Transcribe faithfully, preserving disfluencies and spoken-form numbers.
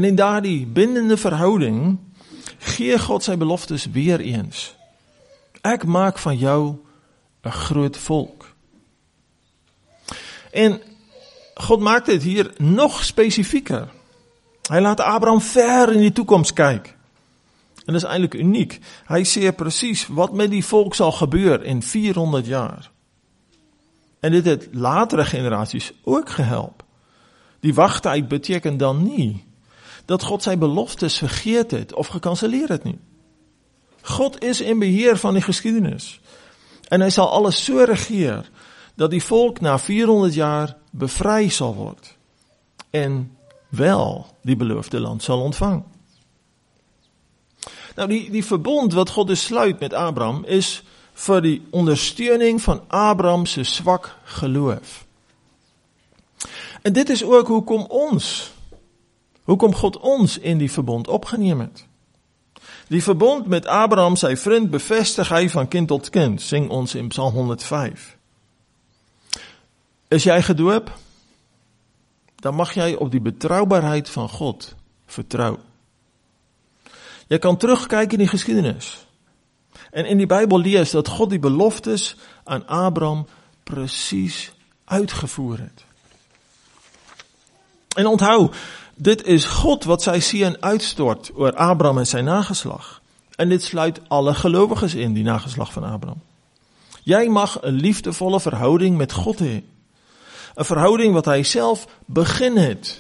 En in daardie bindende verhouding gee God sy beloftes weer eens. Ek maak van jou 'n groot volk. En God maak dit hier nog spesifieker. Hy laat Abraham ver in die toekoms kyk. En dit is eintlik uniek. Hy sê presies wat met die volk sal gebeur in vierhonderd jaar. En dit het latere generasies ook gehelp. Die wagtyd beteken dan nie dat God sy beloftes vergeet het of gekanselleer het nie. God is in beheer van die geskiedenis. En hy sal alles so regeer dat die volk na vierhonderd jaar bevry sal word. En wel die beloofde land sal ontvang. Nou die, die verbond wat God dus sluit met Abraham is vir die ondersteuning van Abraham se swak geloof. En dit is ook hoekom ons, hoekom God ons in die verbond opgeneem het. Die verbond met Abraham, sy vriend, bevestig hy van kind tot kind, sing ons in Psalm honderd vyf. Is jy gedoop? Dan mag jy op die betroubaarheid van God vertrou. Jy kan terugkyk in die geskiedenis en in die Bybel lees dat God die beloftes aan Abraham presies uitgevoer het. En onthou, dit is God wat sy seën uitstort oor Abraham en sy nageslag. En dit sluit alle gelowiges in, die nageslag van Abraham. Jy mag 'n liefdevolle verhouding met God hê. 'n Verhouding wat hy self begin het